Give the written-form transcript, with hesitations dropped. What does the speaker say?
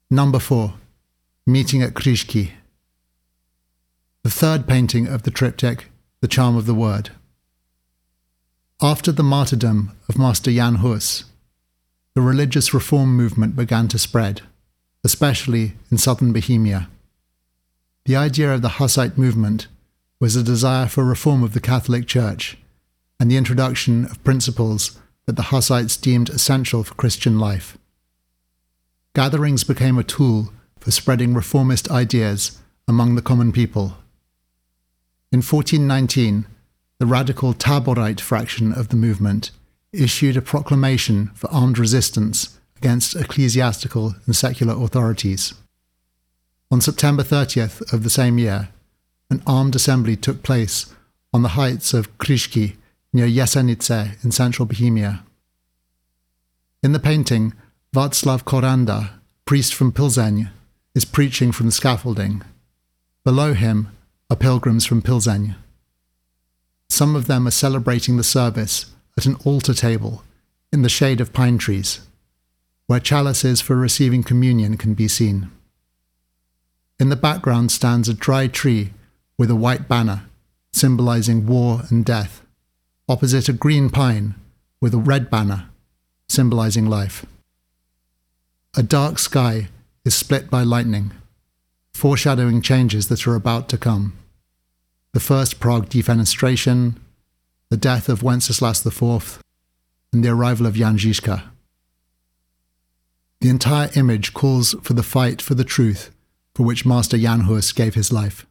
Number 4. Meeting at Krishki. The third painting of the triptych, The Charm of the Word. After the martyrdom of Master Jan Hus, the religious reform movement began to spread, especially in southern Bohemia. The idea of the Hussite movement was a desire for reform of the Catholic Church and the introduction of principles that the Hussites deemed essential for Christian life. Gatherings became a tool for spreading reformist ideas among the common people. In 1419, the radical Taborite fraction of the movement issued a proclamation for armed resistance against ecclesiastical and secular authorities. On September 30th of the same year, an armed assembly took place on the heights of Krishki near Jesenice in central Bohemia. In the painting, Václav Koranda, priest from Pilzeň, is preaching from the scaffolding. Below him are pilgrims from Pilzeň. Some of them are celebrating the service at an altar table in the shade of pine trees, where chalices for receiving communion can be seen. In the background stands a dry tree with a white banner, symbolizing war and death, opposite a green pine with a red banner, symbolizing life. A dark sky is split by lightning, foreshadowing changes that are about to come. The First Prague Defenestration, the death of Wenceslas IV, and the arrival of Jan Žižka. The entire image calls for the fight for the truth for which Master Jan Hus gave his life.